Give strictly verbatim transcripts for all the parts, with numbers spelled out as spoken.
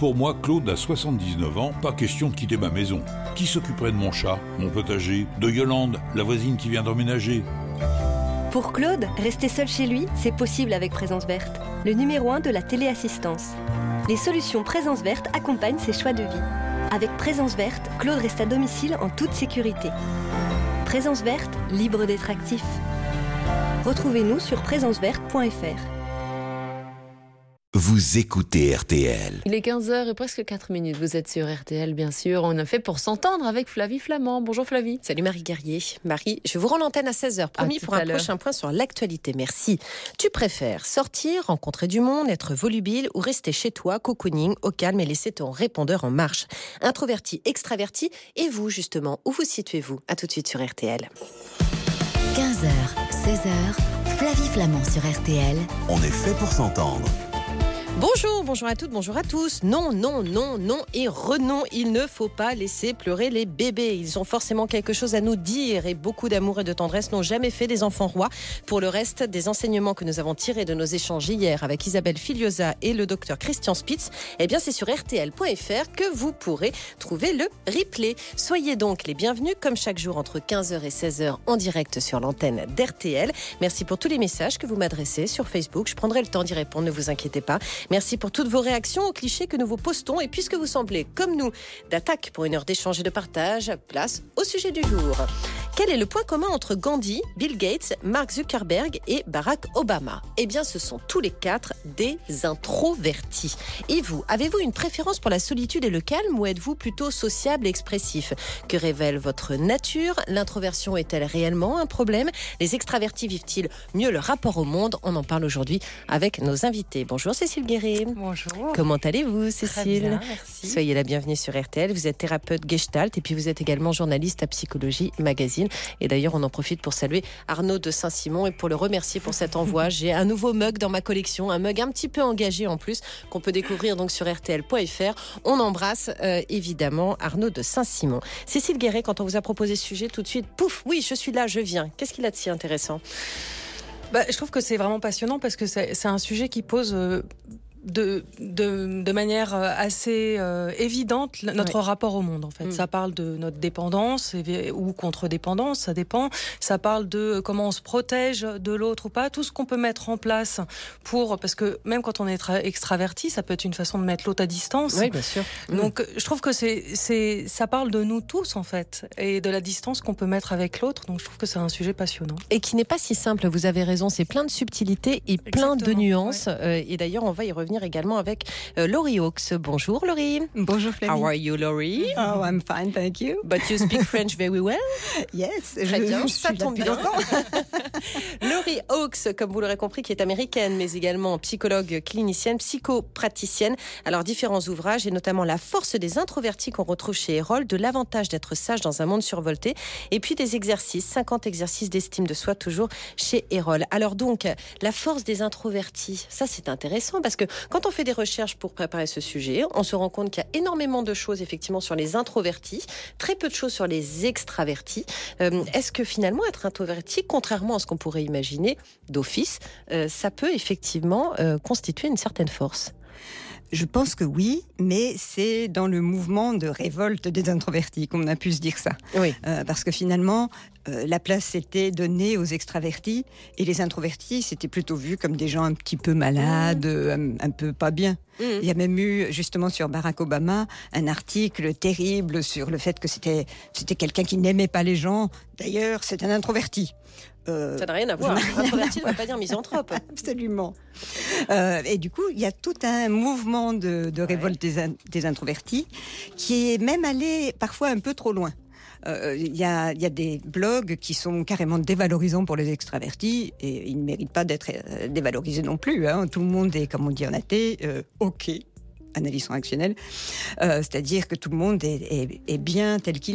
Pour moi, Claude a soixante-dix-neuf ans, pas question de quitter ma maison. Qui s'occuperait de mon chat, mon potager, de Yolande, la voisine qui vient d'emménager ? Pour Claude, rester seul chez lui, c'est possible avec Présence Verte, le numéro un de la téléassistance. Les solutions Présence Verte accompagnent ses choix de vie. Avec Présence Verte, Claude reste à domicile en toute sécurité. Présence Verte, libre d'être actif. Retrouvez-nous sur présence verte point f r. Vous écoutez R T L. Il est quinze heures et presque quatre minutes. Vous êtes sur R T L, bien sûr. On a fait pour s'entendre avec Flavie Flamand. Bonjour Flavie. Salut Marie Guerrier. Marie, je vous rends l'antenne à seize heures, promis, pour un prochain point sur l'actualité. Merci. Tu préfères sortir, rencontrer du monde, être volubile ou rester chez toi, cocooning, au calme et laisser ton répondeur en marche? Introverti, extraverti, et vous justement, où vous situez-vous? À tout de suite sur R T L. quinze heures, seize heures, Flavie Flamand sur R T L. On est fait pour s'entendre. Bonjour, bonjour à toutes, bonjour à tous. Non, non, non, non et renon, il ne faut pas laisser pleurer les bébés. Ils ont forcément quelque chose à nous dire et beaucoup d'amour et de tendresse n'ont jamais fait des enfants rois. Pour le reste, des enseignements que nous avons tirés de nos échanges hier avec Isabelle Filiosa et le docteur Christian Spitz, eh bien c'est sur R T L point F R que vous pourrez trouver le replay. Soyez donc les bienvenus comme chaque jour entre quinze heures et seize heures en direct sur l'antenne d'R T L. Merci pour tous les messages que vous m'adressez sur Facebook. Je prendrai le temps d'y répondre, ne vous inquiétez pas. Merci pour toutes vos réactions aux clichés que nous vous postons. Et puisque vous semblez, comme nous, d'attaque pour une heure d'échange et de partage, place au sujet du jour. Quel est le point commun entre Gandhi, Bill Gates, Mark Zuckerberg et Barack Obama? Eh bien, ce sont tous les quatre des introvertis. Et vous, avez-vous une préférence pour la solitude et le calme ou êtes-vous plutôt sociable et expressif? Que révèle votre nature? L'introversion est-elle réellement un problème? Les extravertis vivent-ils mieux leur rapport au monde? On en parle aujourd'hui avec nos invités. Bonjour Cécile Guéret. Bonjour. Comment allez-vous Cécile? Très bien, merci. Soyez la bienvenue sur R T L. Vous êtes thérapeute Gestalt et puis vous êtes également journaliste à Psychologie Magazine. Et d'ailleurs, on en profite pour saluer Arnaud de Saint-Simon et pour le remercier pour cet envoi. J'ai un nouveau mug dans ma collection, un mug un petit peu engagé en plus, qu'on peut découvrir donc sur R T L point F R. On embrasse euh, évidemment Arnaud de Saint-Simon. Cécile Guéret, quand on vous a proposé ce sujet, tout de suite, pouf, oui, je suis là, je viens. Qu'est-ce qu'il a de si intéressant? Bah, je trouve que c'est vraiment passionnant parce que c'est, c'est un sujet qui pose... Euh, De, de, de manière assez euh, évidente notre oui. rapport au monde en fait. Mmh. Ça parle de notre dépendance ou contre-dépendance, ça dépend. Ça parle de comment on se protège de l'autre ou pas, tout ce qu'on peut mettre en place pour, parce que même quand on est extraverti, ça peut être une façon de mettre l'autre à distance. Oui, bien sûr. Donc mmh. je trouve que c'est, c'est, ça parle de nous tous en fait et de la distance qu'on peut mettre avec l'autre. Donc je trouve que c'est un sujet passionnant. Et qui n'est pas si simple, vous avez raison, c'est plein de subtilités et plein Exactement. de nuances. Ouais. Euh, et d'ailleurs, on va y revenir également avec euh, Laurie Hawkes. Bonjour Laurie. Bonjour Flavie. How are you Laurie? Oh, I'm fine, thank you. But you speak French very well? Yes. Très je, bien, je ça tombe bien. Laurie Hawkes, comme vous l'aurez compris, qui est américaine, mais également psychologue clinicienne, psychopraticienne. Alors, différents ouvrages, et notamment La force des introvertis qu'on retrouve chez Erol, de l'avantage d'être sage dans un monde survolté, et puis des exercices, cinquante exercices d'estime de soi, toujours chez Erol. Alors donc, la force des introvertis, ça c'est intéressant, parce que quand on fait des recherches pour préparer ce sujet, on se rend compte qu'il y a énormément de choses effectivement sur les introvertis, très peu de choses sur les extravertis. Euh, est-ce que finalement être introverti, contrairement à ce qu'on pourrait imaginer d'office, euh, ça peut effectivement euh, constituer une certaine force? Je pense que oui, mais c'est dans le mouvement de révolte des introvertis qu'on a pu se dire ça. Oui. Euh, parce que finalement, euh, la place était donnée aux extravertis et les introvertis, c'était plutôt vu comme des gens un petit peu malades, mmh. un, un peu pas bien. Mmh. Il y a même eu, justement, sur Barack Obama, un article terrible sur le fait que c'était, c'était quelqu'un qui n'aimait pas les gens. D'ailleurs, c'est un introverti. Euh, ça n'a rien à voir. Introverti ne veut pas dire misanthrope. Absolument. Euh, et du coup, il y a tout un mouvement de, de révolte ouais. des, in, des introvertis qui est même allé parfois un peu trop loin. Euh, il y a, il y a des blogs qui sont carrément dévalorisants pour les extravertis et ils ne méritent pas d'être euh, dévalorisés non plus. Hein. Tout le monde est, comme on dit en athée, euh, OK. Analyse transactionnelle. Euh, c'est-à-dire que tout le monde est, est, est bien tel qu'il est.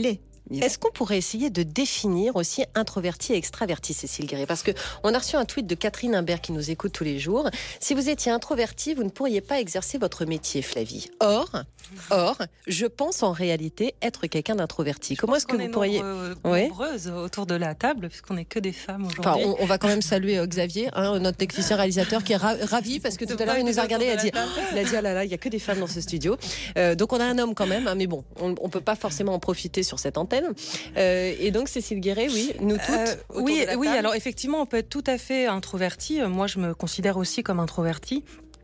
Est-ce qu'on pourrait essayer de définir aussi introverti et extraverti, Cécile Guéret? Parce qu'on a reçu un tweet de Catherine Imbert qui nous écoute tous les jours. Si vous étiez introverti, vous ne pourriez pas exercer votre métier, Flavie. Or, or je pense en réalité être quelqu'un d'introverti. Comment est-ce que vous pourriez... nombreux, oui nombreuses autour de la table, puisqu'on n'est que des femmes aujourd'hui. Enfin, on, on va quand même saluer euh, Xavier, hein, notre technicien réalisateur, qui est ra- ravi parce que tout à l'heure, il nous a regardé et a dit, il a dit, ah là là, il n'y a que des femmes dans ce studio. Euh, donc, on a un homme quand même, hein, mais bon, on ne peut pas forcément en profiter sur cette antenne. Euh, et donc, Cécile Guéret, oui, nous toutes. Euh, autour oui, de la oui. table. Alors effectivement, on peut être tout à fait introverti. Moi, je me considère aussi comme introverti.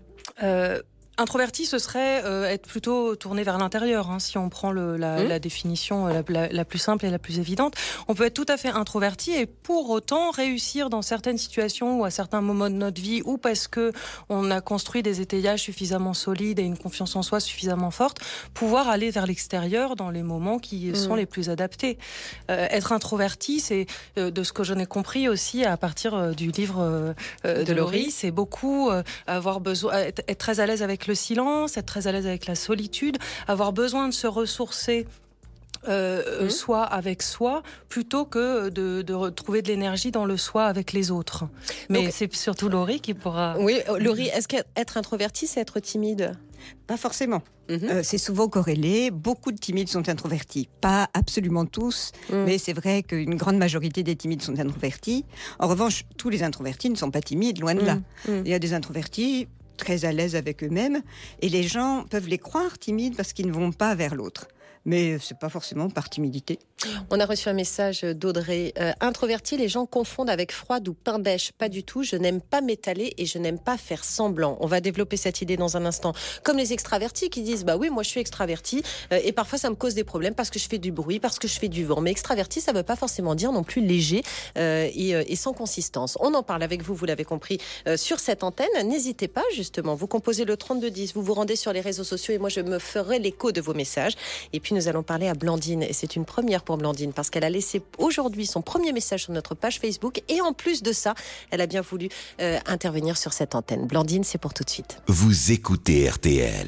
Euh, Introverti, ce serait euh, être plutôt tourné vers l'intérieur, hein, si on prend le, la, mmh. la définition la, la, la plus simple et la plus évidente. On peut être tout à fait introverti et pour autant réussir dans certaines situations ou à certains moments de notre vie, ou parce que on a construit des étayages suffisamment solides et une confiance en soi suffisamment forte, pouvoir aller vers l'extérieur dans les moments qui mmh. sont les plus adaptés. Euh, être introverti, c'est euh, de ce que j'en ai compris aussi à partir euh, du livre euh, euh, de, de Laurie, c'est beaucoup euh, avoir besoin, être, être très à l'aise avec le silence, être très à l'aise avec la solitude, avoir besoin de se ressourcer euh, mmh. soi avec soi, plutôt que de, de retrouver de l'énergie dans le soi avec les autres. Mais Donc, c'est surtout Laurie qui pourra... Oui, Laurie, est-ce qu'être introverti, c'est être timide ? Pas forcément. Mmh. Euh, c'est souvent corrélé. Beaucoup de timides sont introvertis. Pas absolument tous, mmh. mais c'est vrai qu'une grande majorité des timides sont introvertis. En revanche, tous les introvertis ne sont pas timides, loin de mmh. là. Mmh. Il y a des introvertis très à l'aise avec eux-mêmes, et les gens peuvent les croire timides parce qu'ils ne vont pas vers l'autre. Mais c'est pas forcément par timidité. On a reçu un message d'Audrey. Euh, introverti, les gens confondent avec froide ou pain bêche. Pas du tout. Je n'aime pas m'étaler et je n'aime pas faire semblant. On va développer cette idée dans un instant. Comme les extravertis qui disent, bah oui, moi je suis extraverti euh, et parfois ça me cause des problèmes parce que je fais du bruit, parce que je fais du vent. Mais extraverti, ça veut pas forcément dire non plus léger euh, et, euh, et sans consistance. On en parle avec vous, vous l'avez compris, euh, sur cette antenne. N'hésitez pas, justement. Vous composez le trente-deux dix, vous vous rendez sur les réseaux sociaux et moi je me ferai l'écho de vos messages. Et puis nous allons parler à Blandine et c'est une première pour Blandine parce qu'elle a laissé aujourd'hui son premier message sur notre page Facebook et en plus de ça, elle a bien voulu euh, intervenir sur cette antenne. Blandine, c'est pour tout de suite. Vous écoutez R T L.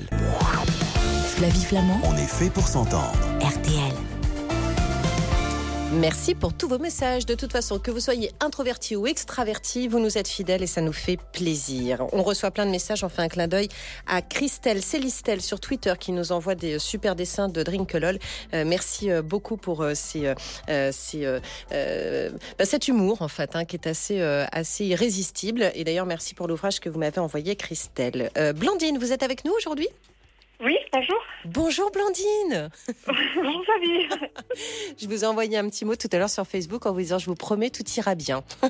Flavie Flamand. On est fait pour s'entendre. R T L. Merci pour tous vos messages. De toute façon, que vous soyez introverti ou extraverti, vous nous êtes fidèles et ça nous fait plaisir. On reçoit plein de messages. On fait un clin d'œil à Christelle Célistel sur Twitter qui nous envoie des super dessins de Drinkelol. Euh, merci beaucoup pour euh, ces, euh, ces, euh, euh, bah, cet humour en fait, hein, qui est assez, euh, assez irrésistible. Et d'ailleurs, merci pour l'ouvrage que vous m'avez envoyé, Christelle. Euh, Blandine, vous êtes avec nous aujourd'hui ? Oui, bonjour. Bonjour Blandine. Bonjour Flavie. Je vous ai envoyé un petit mot tout à l'heure sur Facebook en vous disant je vous promets tout ira bien. Bah,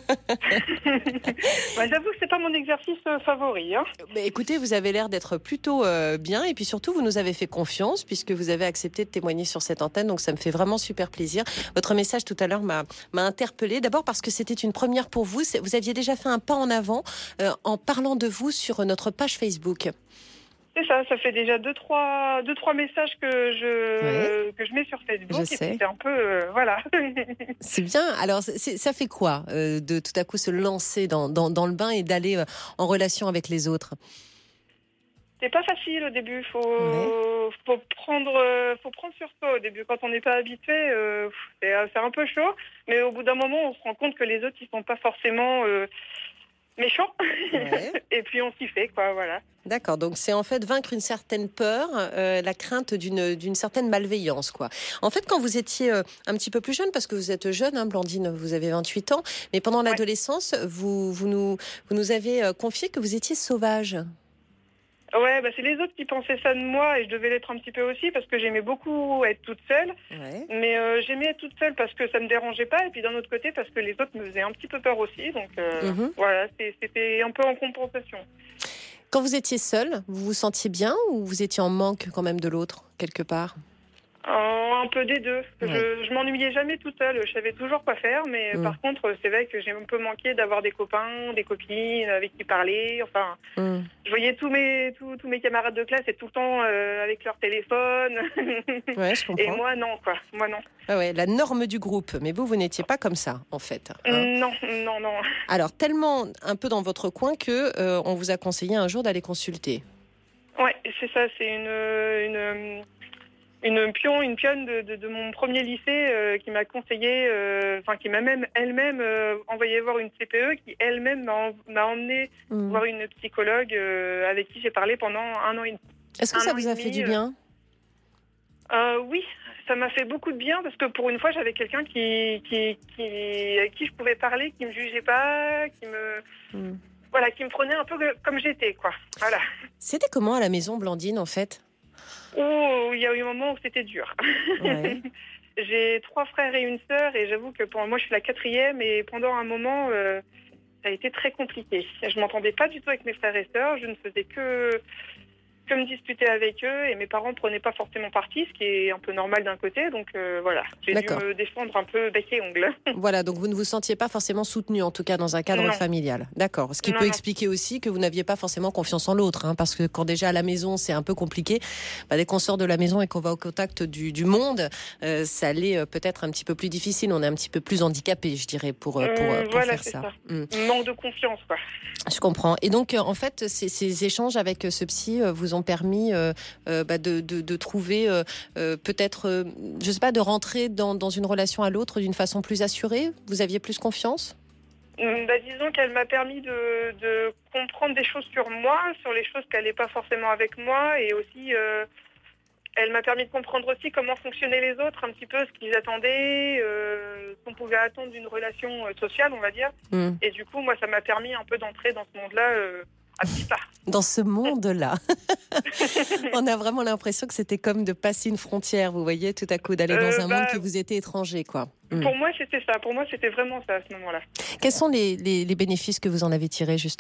j'avoue que c'est pas mon exercice favori. Hein. Mais écoutez, vous avez l'air d'être plutôt euh, bien et puis surtout vous nous avez fait confiance puisque vous avez accepté de témoigner sur cette antenne, donc ça me fait vraiment super plaisir. Votre message tout à l'heure m'a, m'a interpellée, d'abord parce que c'était une première pour vous. Vous aviez déjà fait un pas en avant euh, en parlant de vous sur notre page Facebook. C'est ça, ça fait déjà deux trois deux trois messages que je ouais. que je mets sur Facebook. Je et sais. C'est un peu euh, voilà. C'est bien. Alors c'est, ça fait quoi euh, de tout à coup se lancer dans dans, dans le bain et d'aller euh, en relation avec les autres? C'est pas facile au début. Faut ouais. faut prendre faut prendre sur soi au début quand on n'est pas habitué. Euh, c'est c'est un peu chaud, mais au bout d'un moment on se rend compte que les autres ils sont pas forcément euh, méchant. Ouais. Et puis on s'y fait, quoi, voilà. D'accord, donc c'est en fait vaincre une certaine peur, euh, la crainte d'une, d'une certaine malveillance, quoi. En fait, quand vous étiez euh, un petit peu plus jeune, parce que vous êtes jeune, hein, Blandine, vous avez vingt-huit ans, mais pendant ouais. l'adolescence, vous, vous, nous, vous nous avez euh, confié que vous étiez sauvage. Ouais, bah c'est les autres qui pensaient ça de moi et je devais l'être un petit peu aussi parce que j'aimais beaucoup être toute seule. Ouais. Mais euh, j'aimais être toute seule parce que ça me dérangeait pas et puis d'un autre côté parce que les autres me faisaient un petit peu peur aussi. Donc euh, mm-hmm. voilà, c'est, c'était un peu en compensation. Quand vous étiez seule, vous vous sentiez bien ou vous étiez en manque quand même de l'autre quelque part ? Euh, un peu des deux. Ouais. Je, je m'ennuyais jamais toute seule. Je savais toujours quoi faire, mais mmh. par contre, c'est vrai que j'ai un peu manqué d'avoir des copains, des copines avec qui parler. Enfin, mmh. je voyais tous mes tous, tous mes camarades de classe être tout le temps euh, avec leur téléphone. Ouais, je comprends. Et moi non, quoi. Moi non. Ah ouais, la norme du groupe. Mais vous, vous n'étiez pas comme ça, en fait. Hein. Non, non, non. Alors, tellement un peu dans votre coin que euh, on vous a conseillé un jour d'aller consulter. Ouais, c'est ça. C'est une une une pion, une pionne de, de, de mon premier lycée euh, qui m'a conseillé, enfin euh, qui m'a même elle-même euh, envoyé voir une C P E, qui elle-même m'a, en, m'a emmené mmh. voir une psychologue euh, avec qui j'ai parlé pendant un an et demi. Est-ce que un ça vous a fait du bien ? euh, Oui, ça m'a fait beaucoup de bien parce que pour une fois j'avais quelqu'un qui, qui, qui, avec qui je pouvais parler, qui me jugeait pas, qui me... Mmh. Voilà, qui me prenait un peu comme j'étais, quoi. Voilà. C'était comment à la maison, Blandine, en fait ? Oh, il y a eu un moment où c'était dur. Ouais. J'ai trois frères et une sœur, et j'avoue que pour moi, je suis la quatrième, et pendant un moment, euh, ça a été très compliqué. Je m'entendais pas du tout avec mes frères et sœurs, je ne faisais que... que me disputer avec eux, et mes parents prenaient pas forcément parti, ce qui est un peu normal d'un côté, donc euh, voilà, j'ai D'accord. dû me défendre un peu bec et ongle. Voilà, donc vous ne vous sentiez pas forcément soutenu, en tout cas dans un cadre non. familial. D'accord, ce qui non, peut non. expliquer aussi que vous n'aviez pas forcément confiance en l'autre, hein, parce que quand déjà à la maison c'est un peu compliqué, bah, dès qu'on sort de la maison et qu'on va au contact du, du monde, euh, ça allait euh, peut-être un petit peu plus difficile, on est un petit peu plus handicapé, je dirais, pour, euh, pour, euh, pour voilà, faire c'est ça. ça. Mmh. Manque de confiance, quoi. Je comprends. Et donc, euh, en fait, ces, ces échanges avec euh, ce psy euh, vous ont permis euh, euh, bah, de, de, de trouver euh, euh, peut-être, euh, je sais pas, de rentrer dans, dans une relation à l'autre d'une façon plus assurée ? Vous aviez plus confiance ? Bah, disons qu'elle m'a permis de, de comprendre des choses sur moi, sur les choses qu'elle n'est pas forcément avec moi, et aussi euh, elle m'a permis de comprendre aussi comment fonctionnaient les autres, un petit peu ce qu'ils attendaient, euh, ce qu'on pouvait attendre d'une relation sociale, on va dire. Mmh. Et du coup, moi, ça m'a permis un peu d'entrer dans ce monde-là euh, à petits pas. Dans ce monde-là. On a vraiment l'impression que c'était comme de passer une frontière, vous voyez, tout à coup, d'aller euh, dans un bah, monde qui vous était étranger, quoi. Pour mmh. moi, c'était ça. Pour moi, c'était vraiment ça, à ce moment-là. Quels sont les, les, les bénéfices que vous en avez tirés, justement ?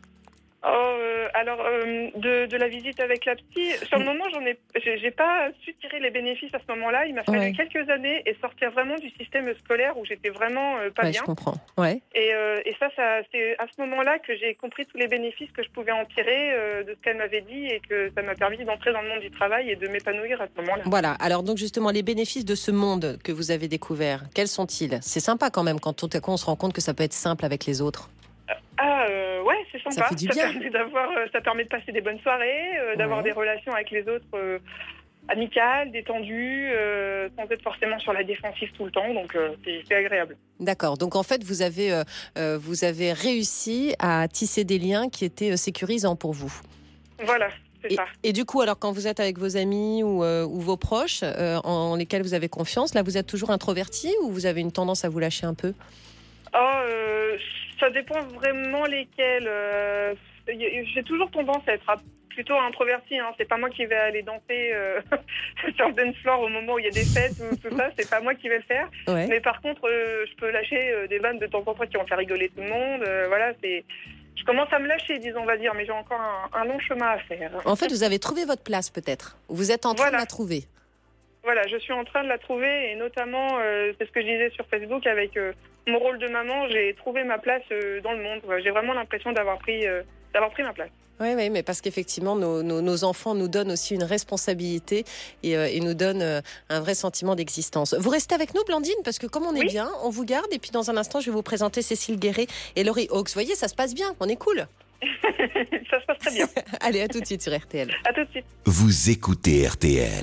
Oh, euh, alors, euh, de, de la visite avec la psy, sur le moment, j'en ai, j'ai, j'ai pas su tirer les bénéfices à ce moment-là. Il m'a fallu ouais. quelques années et sortir vraiment du système scolaire où j'étais vraiment euh, pas ouais, bien. Je comprends. Ouais. Et, euh, et ça, ça, c'est à ce moment-là que j'ai compris tous les bénéfices que je pouvais en tirer euh, de ce qu'elle m'avait dit, et que ça m'a permis d'entrer dans le monde du travail et de m'épanouir à ce moment-là. Voilà. Alors donc justement, les bénéfices de ce monde que vous avez découvert, quels sont-ils ? C'est sympa quand même quand tout à coup on se rend compte que ça peut être simple avec les autres. Ah euh, ouais, c'est sympa. Ça fait du bien. Ça permet d'avoir, euh, ça permet de passer des bonnes soirées, euh, d'avoir ouais. des relations avec les autres euh, amicales, détendues, euh, sans être forcément sur la défensive tout le temps. Donc euh, c'est, c'est agréable. D'accord. Donc en fait, vous avez, euh, vous avez réussi à tisser des liens qui étaient sécurisants pour vous. Voilà. C'est et, ça. et du coup, alors quand vous êtes avec vos amis ou, euh, ou vos proches, euh, en lesquels vous avez confiance, là, vous êtes toujours introverti ou vous avez une tendance à vous lâcher un peu ? Oh, euh, ça dépend vraiment lesquels. Euh, j'ai toujours tendance à être plutôt introvertie. Hein. C'est pas moi qui vais aller danser euh, sur le dance floor au moment où il y a des fêtes ou tout ça. C'est pas moi qui vais le faire. Ouais. Mais par contre, euh, je peux lâcher euh, des vannes de temps en temps qui vont faire rigoler tout le monde. Euh, voilà, c'est. Je commence à me lâcher, disons, on va dire, mais j'ai encore un, un long chemin à faire. En fait, vous avez trouvé votre place, peut-être. Vous êtes en train voilà. de la trouver. Voilà, je suis en train de la trouver, et notamment, euh, c'est ce que je disais sur Facebook, avec euh, mon rôle de maman, j'ai trouvé ma place euh, dans le monde. J'ai vraiment l'impression d'avoir pris, euh, d'avoir pris ma place. Oui, oui, mais parce qu'effectivement, nos, nos, nos enfants nous donnent aussi une responsabilité et, euh, et nous donnent euh, un vrai sentiment d'existence. Vous restez avec nous, Blandine, parce que comme on est oui. bien, on vous garde, et puis dans un instant, je vais vous présenter Cécile Guéret et Laurie Hawkes. Vous voyez, ça se passe bien, on est cool. Ça se passe très bien. Allez, à tout de suite sur R T L. À tout de suite. Vous écoutez R T L.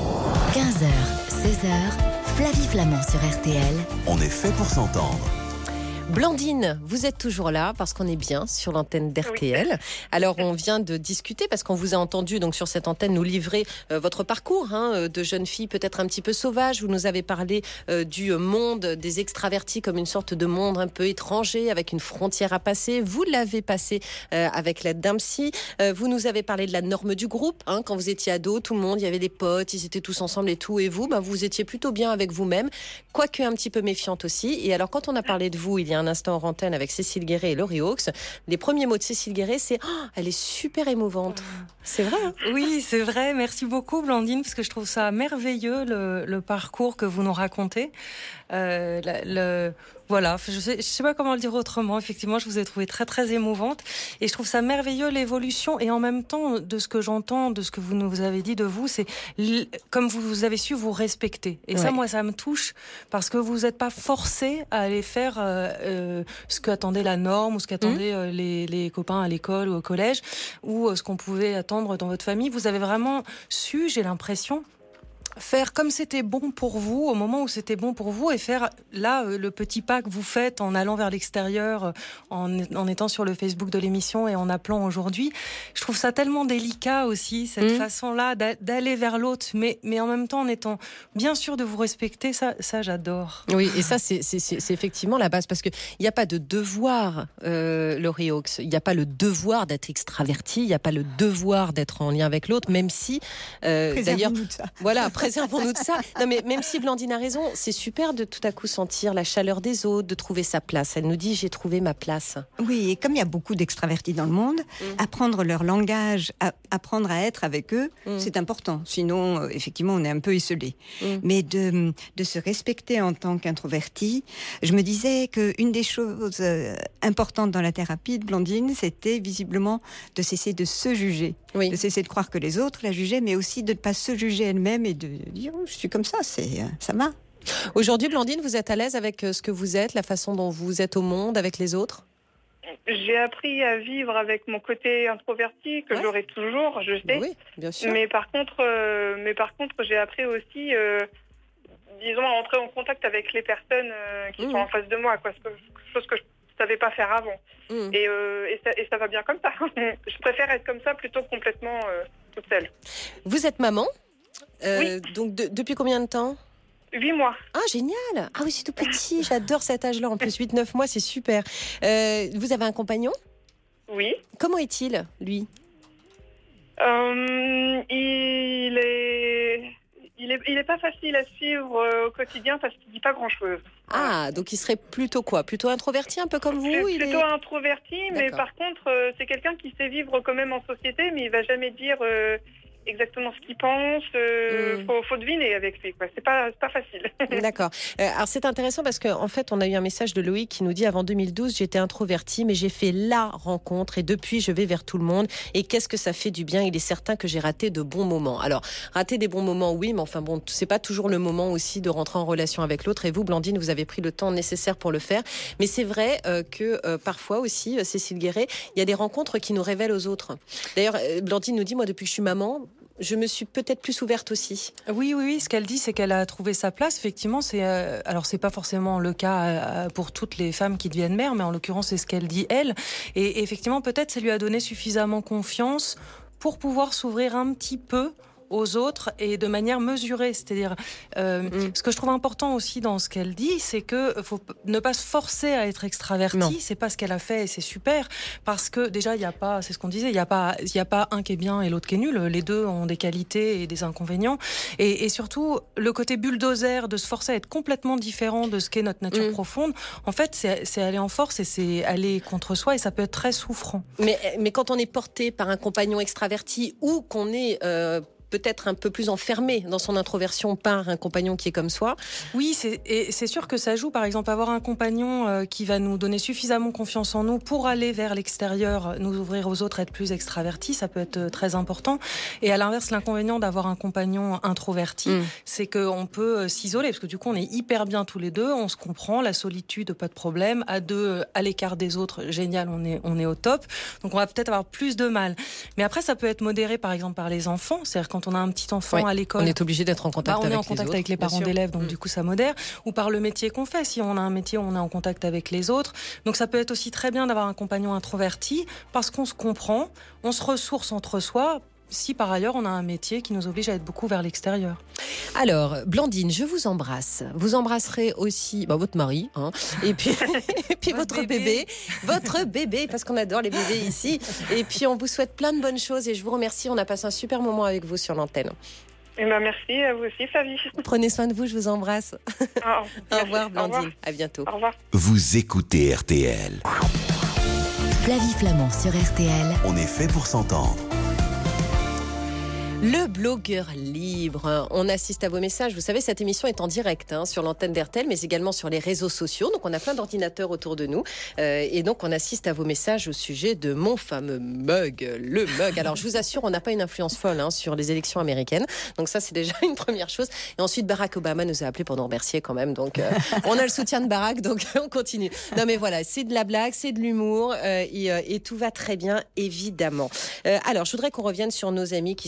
quinze heures, seize heures, Flavie Flamand sur R T L. On est fait pour s'entendre. Blandine, vous êtes toujours là parce qu'on est bien sur l'antenne d'R T L. Oui. Alors, on vient de discuter parce qu'on vous a entendu donc sur cette antenne nous livrer euh, votre parcours hein, de jeune fille peut-être un petit peu sauvage. Vous nous avez parlé euh, du monde des extravertis comme une sorte de monde un peu étranger avec une frontière à passer. Vous l'avez passé euh, avec l'aide d'un psy. Euh, vous nous avez parlé de la norme du groupe. Hein, quand vous étiez ado, tout le monde, il y avait des potes, ils étaient tous ensemble et tout. Et vous, ben, vous étiez plutôt bien avec vous-même, quoique un petit peu méfiante aussi. Et alors, quand on a parlé de vous, il y a un instant en antenne avec Cécile Guéret et Laurie Hawkes, les premiers mots de Cécile Guéret, c'est oh, elle est super émouvante. C'est vrai hein ? Oui, c'est vrai. Merci beaucoup, Blandine, parce que je trouve ça merveilleux le, le parcours que vous nous racontez. Euh, le, le, voilà, je sais, je sais pas comment le dire autrement. Effectivement, je vous ai trouvé très très émouvante et je trouve ça merveilleux l'évolution, et en même temps de ce que j'entends, de ce que vous nous avez dit de vous, c'est comme vous avez su vous respecter. Et ouais. ça, moi, ça me touche parce que vous n'êtes pas forcé à aller faire euh, euh, ce qu'attendait la norme ou ce qu'attendaient mmh. euh, les, les copains à l'école ou au collège ou euh, ce qu'on pouvait attendre dans votre famille. Vous avez vraiment su, j'ai l'impression, Faire comme c'était bon pour vous, au moment où c'était bon pour vous, et faire là le petit pas que vous faites en allant vers l'extérieur, en, en étant sur le Facebook de l'émission et en appelant aujourd'hui. Je trouve ça tellement délicat aussi, cette mmh. façon-là d'aller vers l'autre, mais, mais en même temps en étant bien sûr de vous respecter, ça, ça j'adore. Oui, et ça c'est, c'est, c'est, c'est effectivement la base, parce qu'il n'y a pas de devoir, euh, Laurie Hawkes, il n'y a pas le devoir d'être extraverti, il n'y a pas le devoir d'être en lien avec l'autre, même si, euh, d'ailleurs, de ça. Voilà, préservons-nous de ça. Non, mais même si Blandine a raison, c'est super de tout à coup sentir la chaleur des autres, de trouver sa place. Elle nous dit, j'ai trouvé ma place. Oui, et comme il y a beaucoup d'extravertis dans le monde, mmh. apprendre leur langage, a- apprendre à être avec eux, mmh. c'est important. Sinon, euh, effectivement, on est un peu isolé. Mmh. Mais de, de se respecter en tant qu'introverti, je me disais qu'une des choses euh, importantes dans la thérapie de Blandine, c'était visiblement de cesser de se juger. Oui. De cesser de croire que les autres la jugeaient, mais aussi de ne pas se juger elle-même et de dire oh, je suis comme ça, c'est, ça va. Aujourd'hui, Blandine, vous êtes à l'aise avec ce que vous êtes, la façon dont vous êtes au monde, avec les autres ? J'ai appris à vivre avec mon côté introverti, que ouais. j'aurai toujours, je sais. Oui, bien sûr. Mais par contre, euh, mais par contre j'ai appris aussi, euh, disons, à entrer en contact avec les personnes euh, qui mmh. sont en face de moi, quoi, chose que je ne savais pas faire avant. Mmh. Et, euh, et, ça, et ça va bien comme ça. Je préfère être comme ça plutôt que complètement euh, toute seule. Vous êtes maman euh, oui. Donc de, depuis combien de temps ? Huit mois. Ah, génial. Ah oui, c'est tout petit. J'adore cet âge-là. En plus, huit neuf mois, c'est super. Euh, vous avez un compagnon ? Oui. Comment est-il, lui ? euh, Il est... Il est, il est pas facile à suivre euh, au quotidien parce qu'il dit pas grand-chose. Ah, donc il serait plutôt quoi ? Plutôt introverti, un peu comme vous ? Plutôt il est... introverti, mais D'accord. par contre, euh, c'est quelqu'un qui sait vivre quand même en société, mais il va jamais dire euh, exactement ce qu'il pense. Euh, mm. faut, faut deviner avec lui, quoi. C'est pas, c'est pas facile. D'accord. Euh, alors c'est intéressant parce qu'en en fait, on a eu un message de Loïc qui nous dit avant deux mille douze, j'étais introverti, mais j'ai fait la rencontre et depuis, je vais vers tout le monde. Et qu'est-ce que ça fait du bien ? Il est certain que j'ai raté de bons moments. Alors, rater des bons moments, oui, mais enfin bon, c'est pas toujours le moment aussi de rentrer en relation avec l'autre. Et vous, Blandine, vous avez pris le temps nécessaire pour le faire. Mais c'est vrai euh, que euh, parfois aussi, euh, Cécile Guéret, il y a des rencontres qui nous révèlent aux autres. D'ailleurs, euh, Blandine nous dit, moi, depuis que je suis maman, je me suis peut-être plus ouverte aussi. Oui, oui, oui. Ce qu'elle dit, c'est qu'elle a trouvé sa place. Effectivement, c'est euh, alors c'est pas forcément le cas euh, pour toutes les femmes qui deviennent mères, mais en l'occurrence, c'est ce qu'elle dit elle. Et, et effectivement, peut-être, ça lui a donné suffisamment confiance pour pouvoir s'ouvrir un petit peu aux autres et de manière mesurée. C'est-à-dire, euh, mmh. ce que je trouve important aussi dans ce qu'elle dit, c'est que faut ne pas se forcer à être extraverti. Non. C'est pas ce qu'elle a fait et c'est super parce que déjà, il y a pas, c'est ce qu'on disait, il y a pas, il y a pas un qui est bien et l'autre qui est nul. Les deux ont des qualités et des inconvénients. Et, et surtout, le côté bulldozer de se forcer à être complètement différent de ce qu'est notre nature mmh. profonde, en fait, c'est, c'est aller en force et c'est aller contre soi et ça peut être très souffrant. Mais, mais quand on est porté par un compagnon extraverti ou qu'on est euh, peut-être un peu plus enfermé dans son introversion par un compagnon qui est comme soi. Oui, c'est, et c'est sûr que ça joue. Par exemple, avoir un compagnon euh, qui va nous donner suffisamment confiance en nous pour aller vers l'extérieur, nous ouvrir aux autres, être plus extraverti, ça peut être euh, très important. Et à l'inverse, l'inconvénient d'avoir un compagnon introverti, mmh. c'est qu'on peut euh, s'isoler, parce que du coup, on est hyper bien tous les deux, on se comprend, la solitude, pas de problème, à deux, euh, à l'écart des autres, génial, on est, on est au top. Donc on va peut-être avoir plus de mal. Mais après, ça peut être modéré, par exemple, par les enfants, c'est-à-dire quand on a un petit enfant oui, à l'école, on est obligé d'être en contact bah, on avec est en les contact autres, avec les parents d'élèves, donc mmh. du coup ça modère, ou par le métier qu'on fait. Si on a un métier où on est en contact avec les autres, donc ça peut être aussi très bien d'avoir un compagnon introverti parce qu'on se comprend, on se ressource entre soi. Si par ailleurs on a un métier qui nous oblige à être beaucoup vers l'extérieur. Alors, Blandine, je vous embrasse. Vous embrasserez aussi bah, votre mari, hein, et puis, et puis votre, votre bébé. bébé, votre bébé, parce qu'on adore les bébés ici. Et puis on vous souhaite plein de bonnes choses et je vous remercie. On a passé un super moment avec vous sur l'antenne. Eh ben merci à vous aussi, Flavie. Prenez soin de vous, je vous embrasse. Oh, au revoir, Blandine. Au revoir. À bientôt. Au revoir. Vous écoutez R T L. Flavie Flamand sur R T L. On est fait pour s'entendre. Le blogueur libre, on assiste à vos messages. Vous savez, cette émission est en direct hein, sur l'antenne d'R T L, mais également sur les réseaux sociaux. Donc, on a plein d'ordinateurs autour de nous. Euh, et donc, on assiste à vos messages au sujet de mon fameux mug, le mug. Alors, je vous assure, on n'a pas une influence folle hein, sur les élections américaines. Donc, ça, c'est déjà une première chose. Et ensuite, Barack Obama nous a appelé pour nous remercier quand même. Donc, euh, on a le soutien de Barack, donc on continue. Non, mais voilà, c'est de la blague, c'est de l'humour euh, et, euh, et tout va très bien, évidemment. Euh, alors, je voudrais qu'on revienne sur nos amis qui sont extrêmement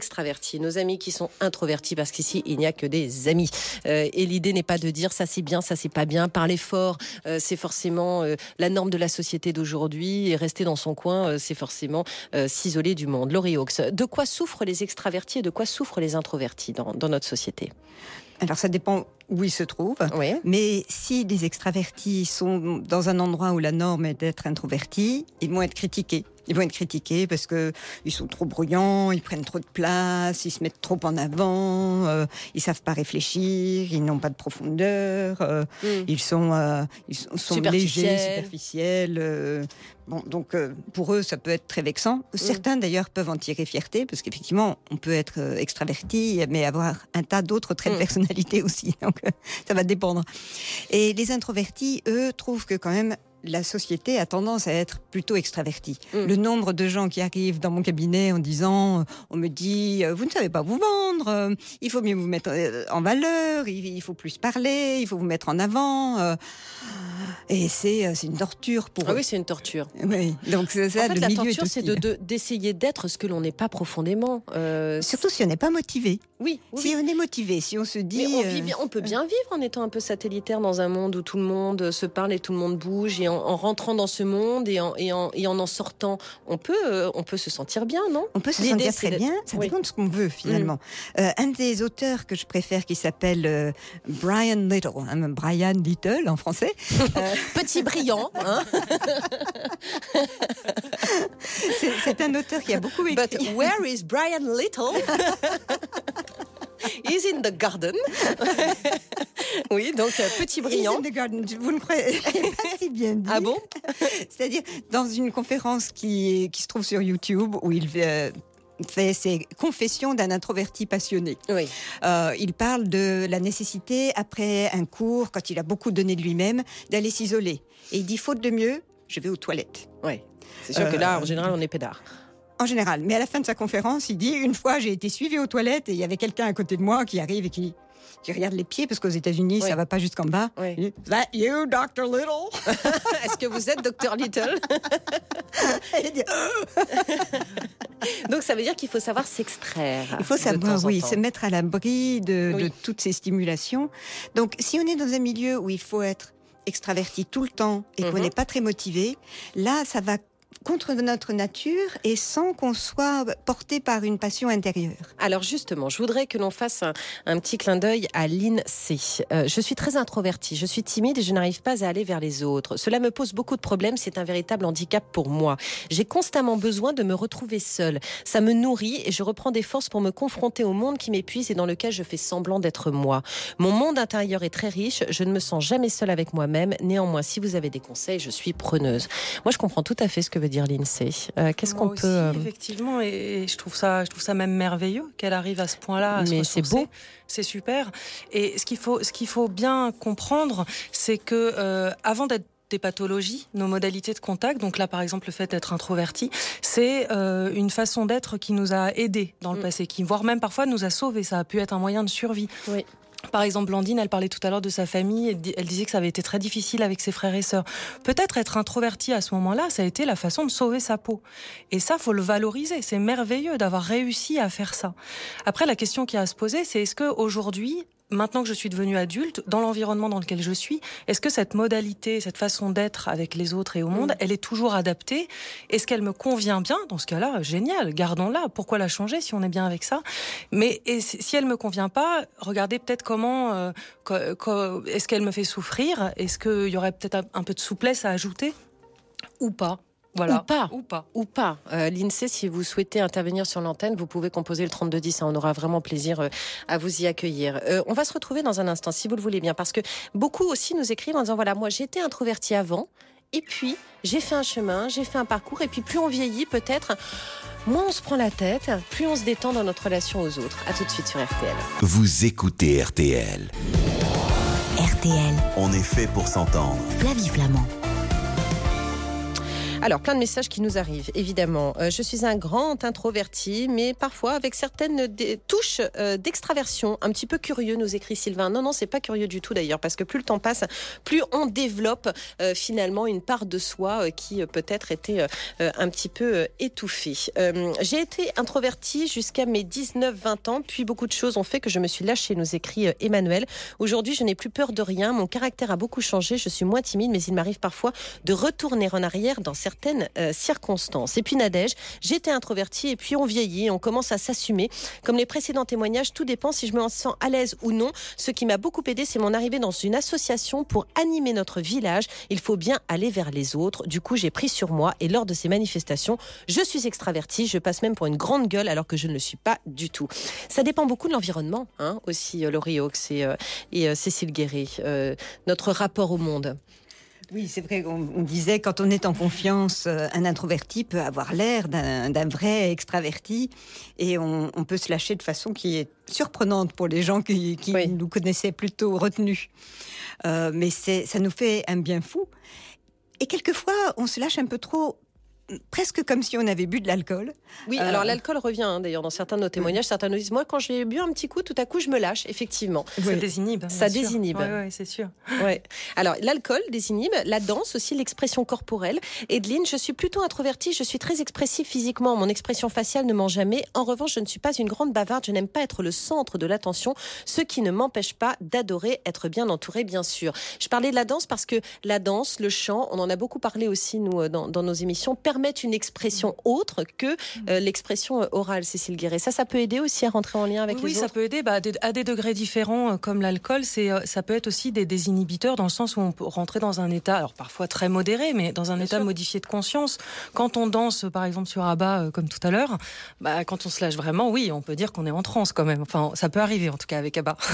extravertis, nos amis qui sont introvertis, parce qu'ici, il n'y a que des amis. Euh, et l'idée n'est pas de dire ça c'est bien, ça c'est pas bien, parler fort, euh, c'est forcément euh, la norme de la société d'aujourd'hui, et rester dans son coin, euh, c'est forcément euh, s'isoler du monde. Laurie Hawkes, de quoi souffrent les extravertis et de quoi souffrent les introvertis dans, dans notre société ? Alors ça dépend où ils se trouvent, oui. mais si les extravertis sont dans un endroit où la norme est d'être introvertis, ils vont être critiqués. Ils vont être critiqués parce que ils sont trop bruyants, ils prennent trop de place, ils se mettent trop en avant, euh, ils savent pas réfléchir, ils n'ont pas de profondeur, euh, mm. ils sont, euh, ils sont légers, superficiels. Euh, bon, donc euh, pour eux, ça peut être très vexant. Mm. Certains d'ailleurs peuvent en tirer fierté parce qu'effectivement, on peut être euh, extraverti, mais avoir un tas d'autres traits mm. de personnalité aussi. Donc euh, ça va dépendre. Et les introvertis, eux, trouvent que quand même la société a tendance à être plutôt extravertie. Mmh. Le nombre de gens qui arrivent dans mon cabinet en disant euh, on me dit euh, vous ne savez pas vous vendre, euh, il faut mieux vous mettre euh, en valeur, il, il faut plus parler, il faut vous mettre en avant. Euh, et c'est, euh, c'est une torture pour ah eux. oui, c'est une torture. Oui, donc c'est ça. En fait, le la milieu torture, c'est de, de, d'essayer d'être ce que l'on n'est pas profondément. Euh, Surtout si on n'est pas motivé. Oui, oui. Si on est motivé, si on se dit. Mais on, vit bien, on peut bien vivre en étant un peu satellitaire dans un monde où tout le monde se parle et tout le monde bouge, et en, en rentrant dans ce monde et en, et en, et en en sortant, on peut, euh, on peut se sentir bien, non ? On peut se L'idée, sentir très bien, ça oui. dépend de ce qu'on veut finalement. Mmh. Euh, un des auteurs que je préfère qui s'appelle euh, Brian Little, hein, Brian Little en français. euh... Petit brillant. Hein c'est, c'est un auteur qui a beaucoup écrit. But where is Brian Little? He's in the garden. Oui, donc euh, petit brillant. He's in the garden. Vous ne croyez pas si bien dit. Ah bon? C'est-à-dire dans une conférence qui, qui se trouve sur YouTube où il euh, fait ses confessions d'un introverti passionné. Oui. Euh, il parle de la nécessité, après un cours, quand il a beaucoup donné de lui-même, d'aller s'isoler. Et il dit, faute de mieux, je vais aux toilettes. Oui, c'est sûr euh, que là, en général, on est pédard. En général. Mais à la fin de sa conférence, il dit, une fois, j'ai été suivi aux toilettes et il y avait quelqu'un à côté de moi qui arrive et qui... qui regarde les pieds, parce qu'aux États-Unis, oui. ça va pas jusqu'en bas. Oui. Is that you, docteur Little? Est-ce que vous êtes docteur Little? Donc ça veut dire qu'il faut savoir s'extraire. Il faut savoir, oui, se mettre à l'abri de, oui. de toutes ces stimulations. Donc si on est dans un milieu où il faut être extraverti tout le temps et mm-hmm. qu'on n'est pas très motivé, là, ça va contre notre nature et sans qu'on soit porté par une passion intérieure. Alors justement, je voudrais que l'on fasse un, un petit clin d'œil à l'INSEE. Euh, je suis très introvertie, je suis timide et je n'arrive pas à aller vers les autres. Cela me pose beaucoup de problèmes, c'est un véritable handicap pour moi. J'ai constamment besoin de me retrouver seule. Ça me nourrit et je reprends des forces pour me confronter au monde qui m'épuise et dans lequel je fais semblant d'être moi. Mon monde intérieur est très riche, je ne me sens jamais seule avec moi-même. Néanmoins, si vous avez des conseils, je suis preneuse. Moi, je comprends tout à fait ce que veut dire l'INSEE. Euh, qu'est-ce Moi qu'on aussi, peut euh... effectivement, et, et je trouve ça, je trouve ça même merveilleux qu'elle arrive à ce point-là. À Mais se c'est beau, c'est super. Et ce qu'il faut, ce qu'il faut bien comprendre, c'est que euh, avant d'être des pathologies, nos modalités de contact, donc là par exemple le fait d'être introverti, c'est euh, une façon d'être qui nous a aidés dans le mmh. passé, qui voire même parfois nous a sauvés. Ça a pu être un moyen de survie. Oui. Par exemple, Blandine, elle parlait tout à l'heure de sa famille, elle disait que ça avait été très difficile avec ses frères et sœurs. Peut-être être introverti à ce moment-là, ça a été la façon de sauver sa peau. Et ça, faut le valoriser. C'est merveilleux d'avoir réussi à faire ça. Après, la question qui a à se poser, c'est est-ce qu'aujourd'hui, maintenant que je suis devenue adulte, dans l'environnement dans lequel je suis, est-ce que cette modalité, cette façon d'être avec les autres et au monde, mmh. elle est toujours adaptée? Est-ce qu'elle me convient bien? Dans ce cas-là, génial, gardons-la. Pourquoi la changer si on est bien avec ça? Mais et si elle me convient pas, regardez peut-être comment, euh, co- co- est-ce qu'elle me fait souffrir? Est-ce qu'il y aurait peut-être un peu de souplesse à ajouter? Ou pas? Voilà. Ou pas. Ou pas. Ou pas. Euh, L'INSEE, si vous souhaitez intervenir sur l'antenne, vous pouvez composer le trente-deux dix. On aura vraiment plaisir euh, à vous y accueillir. Euh, on va se retrouver dans un instant, si vous le voulez bien, parce que beaucoup aussi nous écrivent en disant, voilà, moi j'étais introvertie avant, et puis j'ai fait un chemin, j'ai fait un parcours, et puis plus on vieillit, peut-être, moins on se prend la tête, plus on se détend dans notre relation aux autres. À tout de suite sur R T L. Vous écoutez R T L. R T L. On est fait pour s'entendre. Flavie Flamand. Alors, plein de messages qui nous arrivent, évidemment. Euh, je suis un grand introverti, mais parfois avec certaines d- touches euh, d'extraversion. Un petit peu curieux, nous écrit Sylvain. Non, non, c'est pas curieux du tout d'ailleurs, parce que plus le temps passe, plus on développe euh, finalement une part de soi euh, qui euh, peut-être était euh, un petit peu euh, étouffée. Euh, j'ai été introvertie jusqu'à mes dix-neuf vingt ans, puis beaucoup de choses ont fait que je me suis lâchée, nous écrit euh, Emmanuel. Aujourd'hui, je n'ai plus peur de rien. Mon caractère a beaucoup changé. Je suis moins timide, mais il m'arrive parfois de retourner en arrière dans certaines euh, circonstances. Et puis Nadège, j'étais introvertie et puis on vieillit, on commence à s'assumer. Comme les précédents témoignages, tout dépend si je me sens à l'aise ou non. Ce qui m'a beaucoup aidé, c'est mon arrivée dans une association pour animer notre village. Il faut bien aller vers les autres. Du coup, j'ai pris sur moi et lors de ces manifestations, je suis extravertie. Je passe même pour une grande gueule alors que je ne le suis pas du tout. Ça dépend beaucoup de l'environnement, hein, aussi, euh, Laurie Hawkes et, euh, et euh, Cécile Guéret, euh, notre rapport au monde. Oui, c'est vrai qu'on on disait quand on est en confiance, euh, un introverti peut avoir l'air d'un, d'un vrai extraverti et on, on peut se lâcher de façon qui est surprenante pour les gens qui, qui oui. nous connaissaient plutôt retenus. Euh, mais c'est, ça nous fait un bien fou. Et quelquefois, on se lâche un peu trop, presque comme si on avait bu de l'alcool. Oui, euh... alors l'alcool revient hein, d'ailleurs dans certains de nos témoignages. Certains nous disent, moi quand j'ai bu un petit coup, tout à coup je me lâche, effectivement. Ça oui. désinhibe. Ça désinhibe. Oui, ouais, c'est sûr. Ouais. Alors l'alcool désinhibe, la danse aussi, l'expression corporelle. Edelyne, je suis plutôt introvertie, je suis très expressive physiquement. Mon expression faciale ne ment jamais. En revanche, je ne suis pas une grande bavarde, je n'aime pas être le centre de l'attention, ce qui ne m'empêche pas d'adorer être bien entourée, bien sûr. Je parlais de la danse parce que la danse, le chant, on en a beaucoup parlé aussi nous dans, dans nos émissions, permettent une expression autre que euh, l'expression orale, Cécile Guéret. Ça, ça peut aider aussi à rentrer en lien avec oui, les oui, autres. Oui, ça peut aider bah, à, des, à des degrés différents, euh, comme l'alcool. C'est, euh, ça peut être aussi des désinhibiteurs dans le sens où on peut rentrer dans un état, alors parfois très modéré, mais dans un Bien état sûr. modifié de conscience. Quand on danse, par exemple, sur ABBA, euh, comme tout à l'heure, bah, quand on se lâche vraiment, oui, on peut dire qu'on est en transe quand même. Enfin, ça peut arriver, en tout cas, avec ABBA.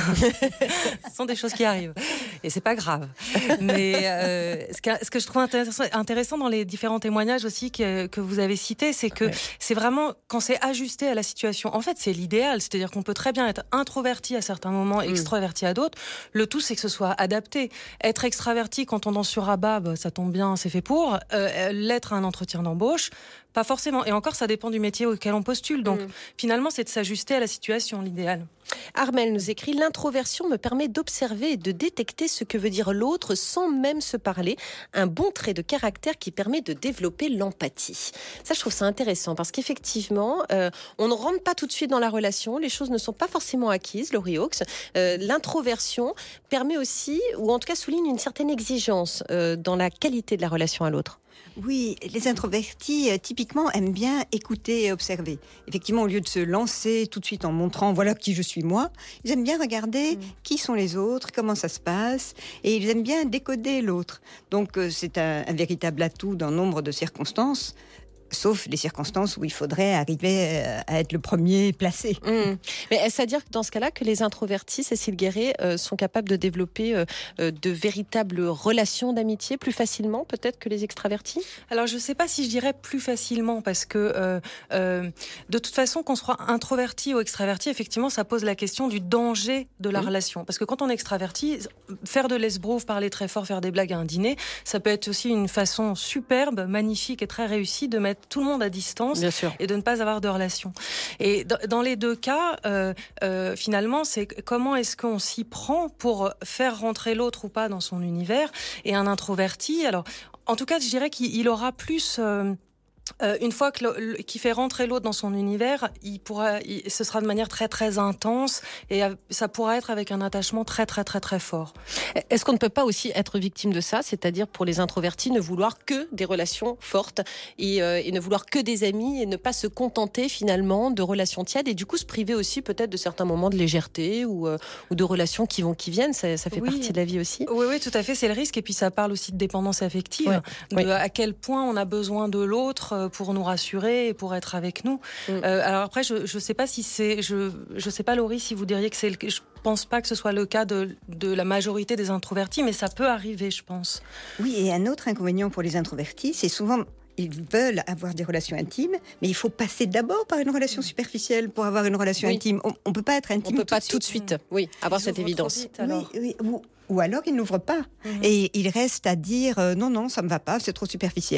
Ce sont des choses qui arrivent. Et c'est pas grave. Mais euh, ce, que, ce que je trouve intéressant, intéressant dans les différents témoignages aussi que, que vous avez cités, c'est que ouais. c'est vraiment quand c'est ajusté à la situation. En fait, c'est l'idéal. C'est-à-dire qu'on peut très bien être introverti à certains moments, mmh. extraverti à d'autres. Le tout, c'est que ce soit adapté. Être extraverti quand on danse sur ABBA, bah, ça tombe bien, c'est fait pour. Euh, l'être à un entretien d'embauche, pas forcément. Et encore, ça dépend du métier auquel on postule. Donc, mmh. finalement, c'est de s'ajuster à la situation, l'idéal. Armel nous écrit « L'introversion me permet d'observer et de détecter ce que veut dire l'autre sans même se parler. Un bon trait de caractère qui permet de développer l'empathie. » Ça, je trouve ça intéressant parce qu'effectivement, euh, on ne rentre pas tout de suite dans la relation. Les choses ne sont pas forcément acquises, Laurie Hawkes. Euh, l'introversion permet aussi, ou en tout cas souligne une certaine exigence euh, dans la qualité de la relation à l'autre. Oui, les introvertis, euh, typiquement, aiment bien écouter et observer. Effectivement, au lieu de se lancer tout de suite en montrant « voilà qui je suis moi », ils aiment bien regarder mmh. qui sont les autres, comment ça se passe, et ils aiment bien décoder l'autre. Donc, euh, c'est un, un véritable atout dans nombre de circonstances, sauf les circonstances où il faudrait arriver à être le premier placé. Mmh. Mais est-ce à dire que dans ce cas-là, que les introvertis, Cécile Guéret, euh, sont capables de développer euh, de véritables relations d'amitié plus facilement, peut-être, que les extravertis ? Alors, je ne sais pas si je dirais plus facilement, parce que euh, euh, de toute façon, qu'on soit introverti ou extraverti, effectivement, ça pose la question du danger de la mmh. relation. Parce que quand on est extraverti, faire de l'esbrouf, parler très fort, faire des blagues à un dîner, ça peut être aussi une façon superbe, magnifique et très réussie de mettre tout le monde à distance et de ne pas avoir de relation. Et dans les deux cas, euh, euh, finalement, c'est comment est-ce qu'on s'y prend pour faire rentrer l'autre ou pas dans son univers. Et un introverti, alors, en tout cas, je dirais qu'il aura plus... Euh, Euh, une fois que le, le, qu'il fait rentrer l'autre dans son univers, il pourra, il, ce sera de manière très très intense et euh, ça pourra être avec un attachement très très très très fort. Est-ce qu'on ne peut pas aussi être victime de ça, c'est-à-dire pour les introvertis ne vouloir que des relations fortes et, euh, et ne vouloir que des amis et ne pas se contenter finalement de relations tièdes et du coup se priver aussi peut-être de certains moments de légèreté ou, euh, ou de relations qui vont qui viennent, ça, ça fait oui. partie de la vie aussi. Oui oui tout à fait, c'est le risque et puis ça parle aussi de dépendance affective, ouais. de ouais. à quel point on a besoin de l'autre pour nous rassurer et pour être avec nous. Mm. Euh, alors après, je je sais pas si c'est, je je sais pas Laurie si vous diriez que c'est, le, je pense pas que ce soit le cas de de la majorité des introvertis, mais ça peut arriver, je pense. Oui, et un autre inconvénient pour les introvertis, c'est souvent ils veulent avoir des relations intimes, mais il faut passer d'abord par une relation superficielle pour avoir une relation oui. intime. On, on peut pas être intime. On peut tout pas de tout de suite. Mmh. Oui, avoir ils cette évidence. Vite, alors. Oui, oui, ou, ou alors ils n'ouvrent pas mmh. et ils restent à dire euh, non non ça me va pas, c'est trop superficiel.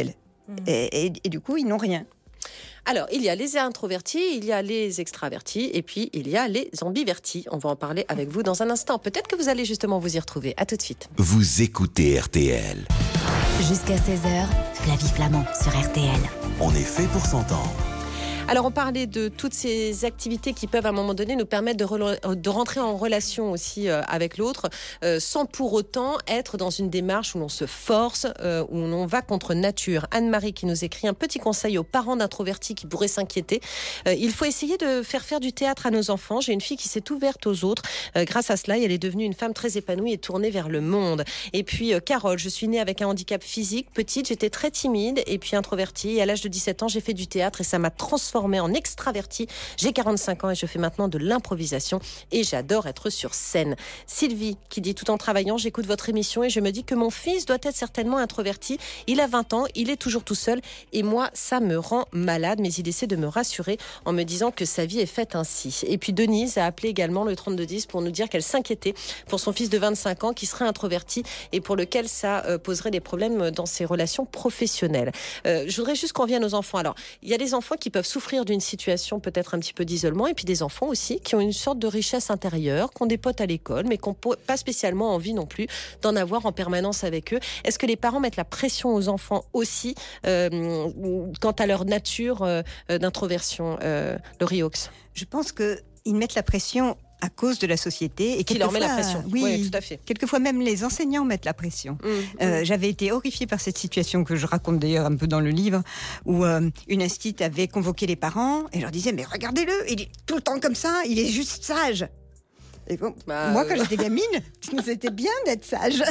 Mmh. Et, et, et du coup, ils n'ont rien. Alors, il y a les introvertis, il y a les extravertis, et puis il y a les ambivertis. On va en parler avec vous dans un instant. Peut-être que vous allez justement vous y retrouver. À tout de suite. Vous écoutez R T L. Jusqu'à seize heures, Flavie Flamand sur R T L. On est fait pour s'entendre. Alors, on parlait de toutes ces activités qui peuvent à un moment donné nous permettre de, re- de rentrer en relation aussi euh, avec l'autre, euh, sans pour autant être dans une démarche où l'on se force, euh, où l'on va contre nature. Anne-Marie qui nous écrit un petit conseil aux parents d'introvertis qui pourraient s'inquiéter. Euh, il faut essayer de faire faire du théâtre à nos enfants. J'ai une fille qui s'est ouverte aux autres. Euh, grâce à cela, elle est devenue une femme très épanouie et tournée vers le monde. Et puis, euh, Carole, je suis née avec un handicap physique. Petite, j'étais très timide et puis introvertie. Et à l'âge de dix-sept ans, j'ai fait du théâtre et ça m'a transformée en extravertie. J'ai quarante-cinq ans et je fais maintenant de l'improvisation et j'adore être sur scène. Sylvie qui dit tout en travaillant, j'écoute votre émission et je me dis que mon fils doit être certainement introverti. Il a vingt ans, il est toujours tout seul et moi, ça me rend malade, mais il essaie de me rassurer en me disant que sa vie est faite ainsi. Et puis Denise a appelé également le trente-deux dix pour nous dire qu'elle s'inquiétait pour son fils de vingt-cinq ans qui serait introverti et pour lequel ça euh, poserait des problèmes dans ses relations professionnelles. Euh, je voudrais juste qu'on revienne aux enfants. Alors, il y a des enfants qui peuvent souffrir d'une situation peut-être un petit peu d'isolement et puis des enfants aussi qui ont une sorte de richesse intérieure, qui ont des potes à l'école mais qui n'ont pas spécialement envie non plus d'en avoir en permanence avec eux. Est-ce que les parents mettent la pression aux enfants aussi euh, quant à leur nature euh, d'introversion, euh, Laurie Hawkes? Je pense qu'ils mettent la pression à cause de la société. Et qui leur met la pression. Oui, oui, tout à fait. Quelquefois même les enseignants mettent la pression. Mmh, euh, mmh. J'avais été horrifiée par cette situation que je raconte d'ailleurs un peu dans le livre, où euh, une institut avait convoqué les parents et leur disait « Mais regardez-le, il est tout le temps comme ça, il est juste sage ». Et bon, bah, moi, quand euh... j'étais gamine, c'était bien d'être sage.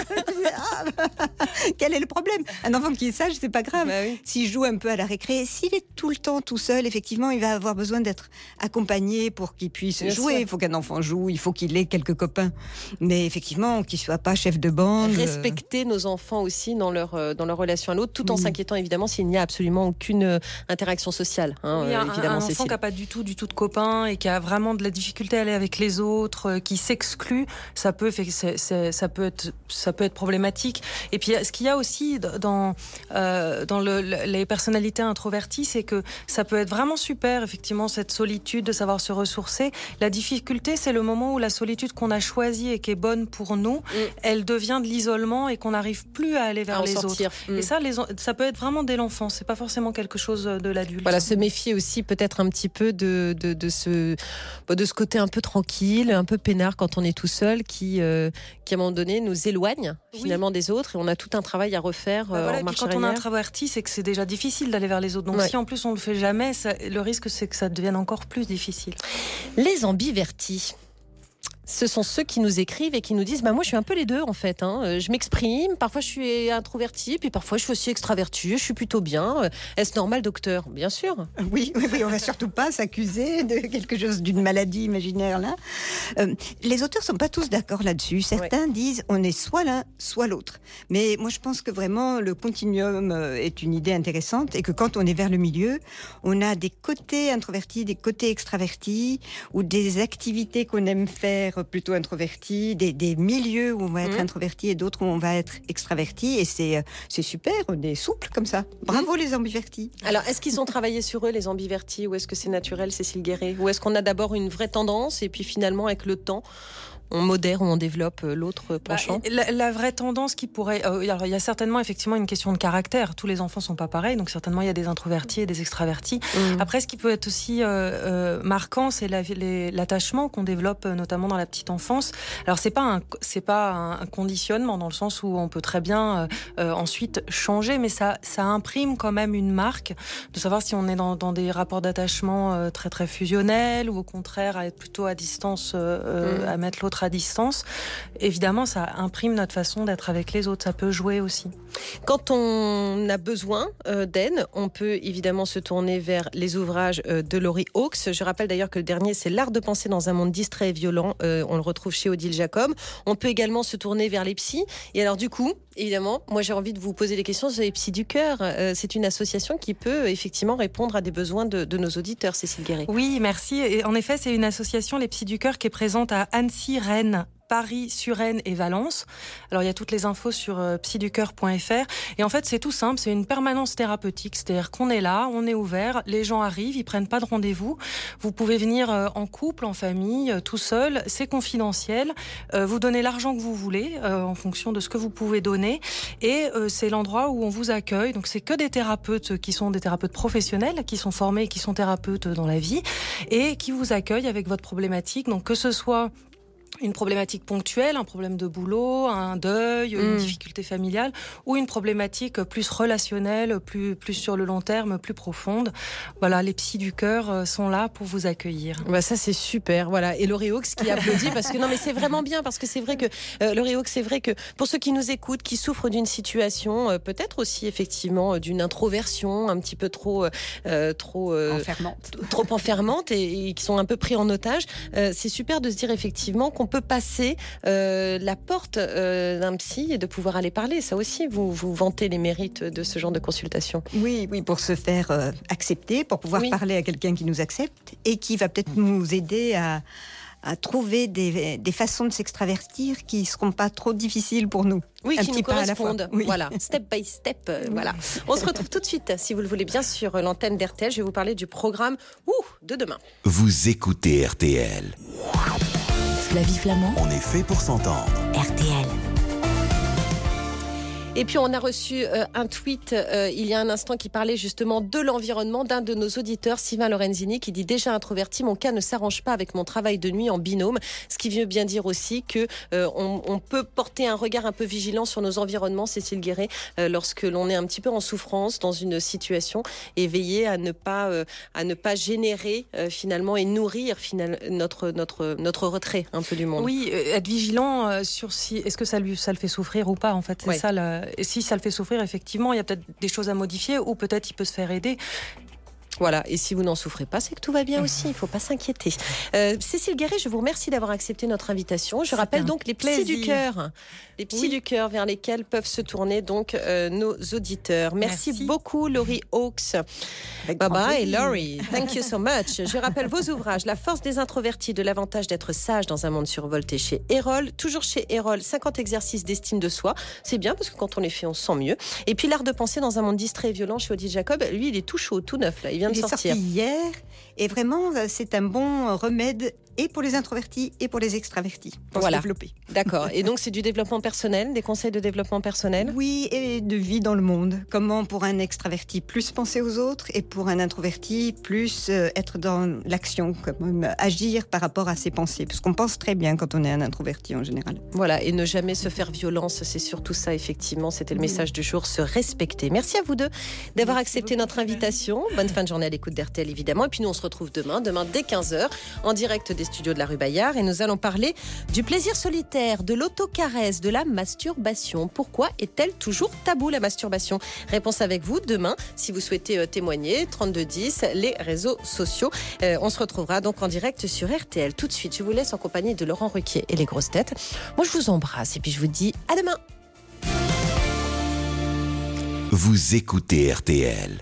Ah, quel est le problème? Un enfant qui est sage, c'est pas grave. Bah oui. S'il joue un peu à la récré, s'il est tout le temps tout seul, effectivement, il va avoir besoin d'être accompagné pour qu'il puisse bien jouer. Sûr. Il faut qu'un enfant joue, il faut qu'il ait quelques copains. Mais effectivement, qu'il soit pas chef de bande. Respecter euh... nos enfants aussi dans leur, euh, dans leur relation à l'autre, tout en oui. s'inquiétant évidemment s'il n'y a absolument aucune euh, interaction sociale. Hein, oui, euh, un, évidemment, un enfant qui n'a pas du tout, du tout de copains et qui a vraiment de la difficulté à aller avec les autres, qui s'exclut, ça peut, c'est, c'est, ça peut être, ça peut être problématique. Et puis, ce qu'il y a aussi dans, euh, dans le, les personnalités introverties, c'est que ça peut être vraiment super, effectivement, cette solitude, de savoir se ressourcer. La difficulté, c'est le moment où la solitude qu'on a choisie et qui est bonne pour nous, mmh. elle devient de l'isolement et qu'on n'arrive plus à aller vers à les sortir. autres. Mmh. Et ça, les, ça peut être vraiment dès l'enfance. C'est pas forcément quelque chose de l'adulte. Voilà, se méfier aussi peut-être un petit peu de, de, de, ce, de ce côté un peu tranquille, un peu peinard quand on est tout seul, qui, euh, qui à un moment donné nous éloigne finalement oui. des autres et on a tout un travail à refaire bah voilà, euh, en marche arrière. Quand on est introverti, c'est que c'est déjà difficile d'aller vers les autres. Donc ouais. si en plus on le fait jamais, ça, le risque c'est que ça devienne encore plus difficile. Les ambivertis. Ce sont ceux qui nous écrivent et qui nous disent bah moi je suis un peu les deux en fait hein. Je m'exprime, parfois je suis introvertie puis parfois je suis aussi extravertie, je suis plutôt bien. Est-ce normal docteur? Bien sûr. Oui, oui, oui, on va surtout pas s'accuser de quelque chose, d'une maladie imaginaire là. Euh, les auteurs sont pas tous d'accord là-dessus. Certains ouais. disent on est soit l'un soit l'autre. Mais moi je pense que vraiment le continuum est une idée intéressante et que quand on est vers le milieu, on a des côtés introvertis, des côtés extravertis ou des activités qu'on aime faire plutôt introverti, des, des milieux où on va être mmh. introverti et d'autres où on va être extraverti et c'est, c'est super, on est souple comme ça. Bravo mmh. les ambivertis. Alors est-ce qu'ils ont travaillé sur eux les ambivertis ou est-ce que c'est naturel Cécile Guéret? Ou est-ce qu'on a d'abord une vraie tendance et puis finalement avec le temps on modère ou on développe l'autre penchant? bah, la, la vraie tendance qui pourrait... Euh, alors, il y a certainement effectivement une question de caractère. Tous les enfants ne sont pas pareils, donc certainement il y a des introvertis et des extravertis. Mmh. Après, ce qui peut être aussi euh, euh, marquant, c'est la, les, l'attachement qu'on développe notamment dans la petite enfance. Alors, ce n'est pas, un, c'est pas un conditionnement dans le sens où on peut très bien euh, ensuite changer, mais ça, ça imprime quand même une marque de savoir si on est dans, dans des rapports d'attachement euh, très très fusionnels ou au contraire à être plutôt à distance, euh, mmh. à mettre l'autre à distance. Évidemment, ça imprime notre façon d'être avec les autres. Ça peut jouer aussi. Quand on a besoin euh, d'aide, on peut évidemment se tourner vers les ouvrages euh, de Laurie Hawkes. Je rappelle d'ailleurs que le dernier, c'est L'art de penser dans un monde distrait et violent. Euh, on le retrouve chez Odile Jacob. On peut également se tourner vers les psys. Et alors du coup, évidemment, moi j'ai envie de vous poser des questions sur les psys du cœur. Euh, c'est une association qui peut effectivement répondre à des besoins de, de nos auditeurs, Cécile Guéret. Oui, merci. Et en effet, c'est une association, les psys du cœur, qui est présente à Annecy, Rennes, Paris, Suresnes et Valence. Alors il y a toutes les infos sur euh, psy du cœur point f r. Et en fait, c'est tout simple, c'est une permanence thérapeutique. C'est-à-dire qu'on est là, on est ouvert, les gens arrivent, ils prennent pas de rendez-vous. Vous pouvez venir euh, en couple, en famille, euh, tout seul. C'est confidentiel. Euh, vous donnez l'argent que vous voulez euh, en fonction de ce que vous pouvez donner. Et euh, c'est l'endroit où on vous accueille. Donc c'est que des thérapeutes qui sont des thérapeutes professionnels, qui sont formés, qui sont thérapeutes dans la vie et qui vous accueillent avec votre problématique. Donc que ce soit une problématique ponctuelle, un problème de boulot, un deuil, mmh. une difficulté familiale, ou une problématique plus relationnelle, plus, plus sur le long terme, plus profonde. Voilà, les psys du cœur sont là pour vous accueillir. Bah ça c'est super, voilà. Et Laurie Hawkes qui applaudit parce que non mais c'est vraiment bien parce que c'est vrai que euh, Laurie Hawkes, c'est vrai que pour ceux qui nous écoutent, qui souffrent d'une situation, euh, peut-être aussi effectivement euh, d'une introversion un petit peu trop euh, trop euh, enfermante, trop enfermante et, et qui sont un peu pris en otage, euh, c'est super de se dire effectivement qu'on peut passer euh, la porte euh, d'un psy et de pouvoir aller parler. Ça aussi, vous, vous vantez les mérites de ce genre de consultation. Oui, oui, pour se faire euh, accepter, pour pouvoir oui. parler à quelqu'un qui nous accepte et qui va peut-être nous aider à, à trouver des, des façons de s'extravertir qui ne seront pas trop difficiles pour nous. Oui, un qui nous correspondent. Oui. Voilà, step by step. Euh, oui. Voilà. On se retrouve tout de suite, si vous le voulez bien, sur l'antenne d'R T L. Je vais vous parler du programme ouh, de demain. Vous écoutez R T L. Flavie Flamand. On est fait pour s'entendre. R T L. Et puis on a reçu euh, un tweet euh, il y a un instant qui parlait justement de l'environnement d'un de nos auditeurs, Sylvain Lorenzini, qui dit déjà introverti, mon cas ne s'arrange pas avec mon travail de nuit en binôme, ce qui veut bien dire aussi que euh, on, on peut porter un regard un peu vigilant sur nos environnements, Cécile Guéret, euh, lorsque l'on est un petit peu en souffrance dans une situation, et veiller à ne pas euh, à ne pas générer euh, finalement et nourrir finalement notre notre notre retrait un peu du monde. Oui, euh, être vigilant euh, sur si est-ce que ça lui ça le fait souffrir ou pas en fait, c'est ouais. ça la Et si ça le fait souffrir, effectivement, il y a peut-être des choses à modifier ou peut-être il peut se faire aider. Voilà, et si vous n'en souffrez pas, c'est que tout va bien aussi, il ne faut pas s'inquiéter. Euh, Cécile Guéret, je vous remercie d'avoir accepté notre invitation. Je c'est rappelle donc les psys du cœur, les psys oui. du cœur vers lesquels peuvent se tourner donc euh, nos auditeurs. Merci, Merci. beaucoup Laurie Hawkes. Bye bye Laurie, thank you so much. Je rappelle vos ouvrages, La force des introvertis, de l'avantage d'être sage dans un monde survolté chez Erol. Toujours chez Erol, cinquante exercices d'estime de soi. C'est bien parce que quand on les fait, on se sent mieux. Et puis L'art de penser dans un monde distrait et violent chez Odile Jacob. Lui, il est tout chaud, tout neuf là. Il vient de il est sortir. sorti hier et vraiment c'est un bon remède et pour les introvertis et pour les extravertis pour voilà. se développer. D'accord. Et donc c'est du développement personnel, des conseils de développement personnel. Oui, et de vie dans le monde. Comment pour un extraverti plus penser aux autres et pour un introverti plus euh, être dans l'action, comme euh, agir par rapport à ses pensées, parce qu'on pense très bien quand on est un introverti en général. Voilà, et ne jamais se faire violence, c'est surtout ça effectivement. C'était le oui. message du jour, se respecter. Merci à vous deux d'avoir Merci accepté beaucoup, notre invitation. Bonne fin de journée à l'écoute d'R T L évidemment. Et puis nous on se retrouve demain, demain dès quinze heures en direct des studios de la rue Bayard et nous allons parler du plaisir solitaire, de l'autocaresse, de la masturbation. Pourquoi est-elle toujours tabou la masturbation? Réponse avec vous demain si vous souhaitez euh, témoigner, trente-deux dix, les réseaux sociaux. Euh, on se retrouvera donc en direct sur R T L. Tout de suite, je vous laisse en compagnie de Laurent Ruquier et les grosses têtes. Moi je vous embrasse et puis je vous dis à demain. Vous écoutez R T L.